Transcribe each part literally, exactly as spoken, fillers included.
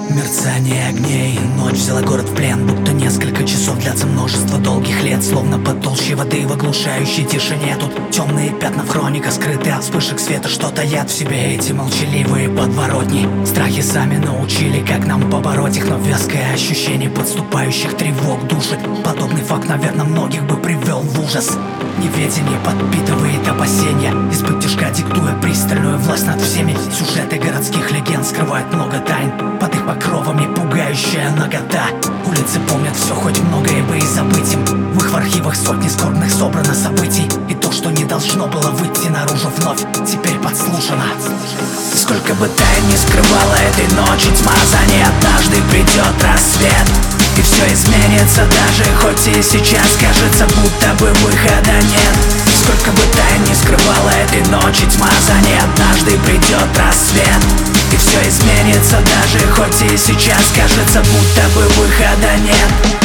Мерцание огней, ночь взяла город в плен. Будто несколько часов длятся множество долгих лет. Словно под толщей воды в оглушающей тишине. Тут темные пятна в хрониках, скрытые от вспышек света. Что таят в себе эти молчаливые подворотни. Страхи сами научили, как нам побороть их. Но вязкое ощущение подступающих тревог душит. Подобный факт, наверное, многих бы привел в ужас. Неведение подпитывает опасения. Из-под тяжка диктуя пристальную власть над всеми. Сюжеты городских легенд скрывают много тайн. Под их покровами пугающая нагота. Улицы помнят все, хоть многое бы и забыть им. В их архивах сотни скорбных собрано событий. И то, что не должно было выйти наружу вновь, теперь подслушано. Сколько бы тайн не скрывала этой ночи тьма, за ней однажды придет рассвет. И все изменится, даже хоть и сейчас кажется, будто бы выхода нет. Сколько бы тайн не скрывала этой ночи тьма, за ней однажды придет рассвет. И все изменится, даже хоть и сейчас кажется, будто бы выхода нет.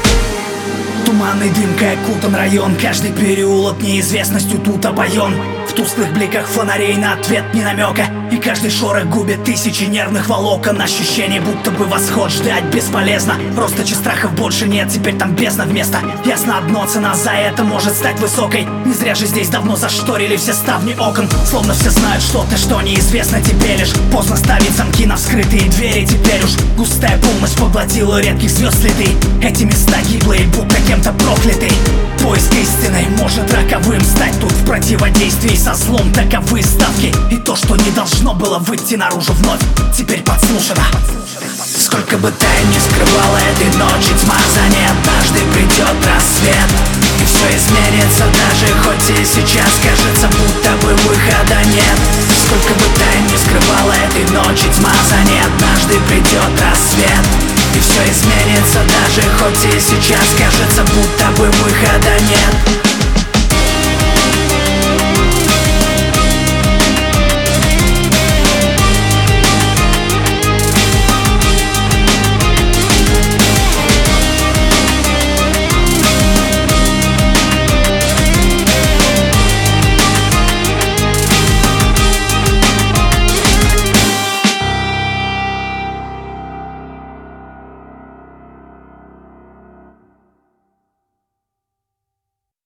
Туманной дымкой окутан район. Каждый переулок неизвестностью тут обоен. В тусклых бликах фонарей на ответ ни намека. И каждый шорох губит тысячи нервных волокон. Ощущение, будто бы восход ждать бесполезно. Росточи страхов больше нет, теперь там бездна вместо. Ясно одно, цена за это может стать высокой. Не зря же здесь давно зашторили все ставни окон. Словно все знают что-то, что неизвестно тебе лишь. Поздно ставить замки на вскрытые двери. Теперь уж густая полночь поглотила редких звезд следы. Эти места гиблые, будто кем-то проклятый. Поиск истины может роковым стать. Тут в противодействии со злом таковы ставки. И то, что не должно было выйти наружу вновь, теперь подслушано. Сколько бы тайн не скрывала этой ночи тьма, за ней однажды придет рассвет. И все изменится, даже хоть и сейчас кажется, будто бы выхода нет. Сколько бы тайн не скрывала этой ночи тьма, за ней однажды придет рассвет. И все изменится, даже хоть и сейчас кажется, будто бы выхода нет.